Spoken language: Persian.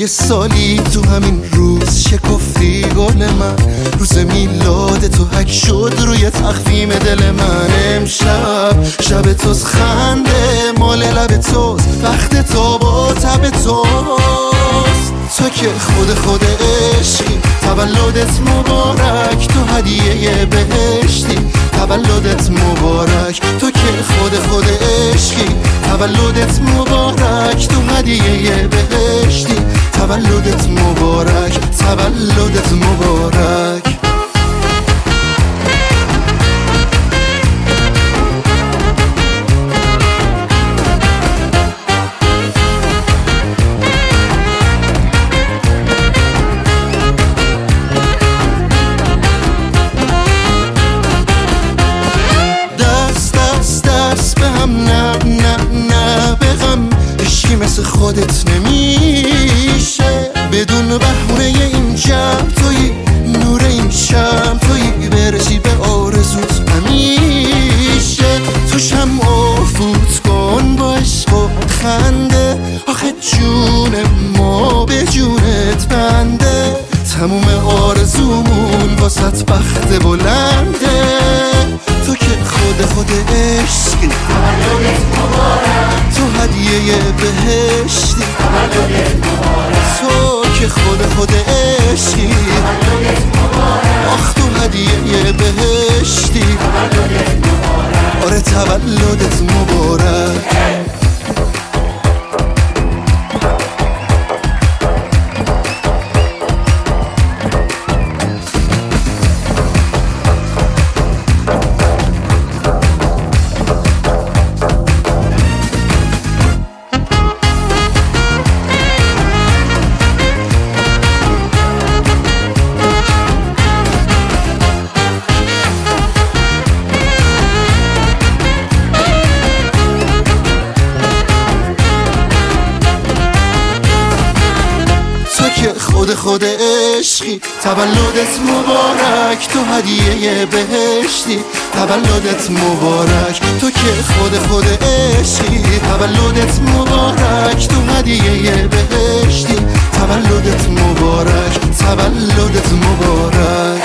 یه سالی تو همین روز شکفتی گل من، روز میلاد تو حک شد روی تخفیم دل من. امشب شب توست، خنده مال لب توست، وقت تو با تب توست. تو که خود عشقی، تولدت مبارک، تو هدیه بهشتی، تولدت مبارک. تو که خود عشقی، تولدت مبارک، تو هدیه بهشتی، تولدت مبارک، تولدت مبارک. مثل خودت نمیشه بدون بهونه این جمع، توی نور این شم، توی برسی به آرزوت همیشه. تو شمع فوت کن با عشق و خنده، آخه جون ما به جونت بنده. تموم آرزومون واسط بخت بلنده. تو که خود عشقی، تولدت مبارک، تو هدیه بهشتی، تولدت مبارک. تو که خود عشقی، تولدت مبارک، آخ تو هدیه بهشتی، تولدت مبارک. آره تولدت مبارک. خود عشقی، تولدت مبارک، تو هدیه بهشتی، تولدت مبارک. تو که خود عشقی، تولدت مبارک، تو هدیه بهشتی، تولدت مبارک، تولدت مبارک.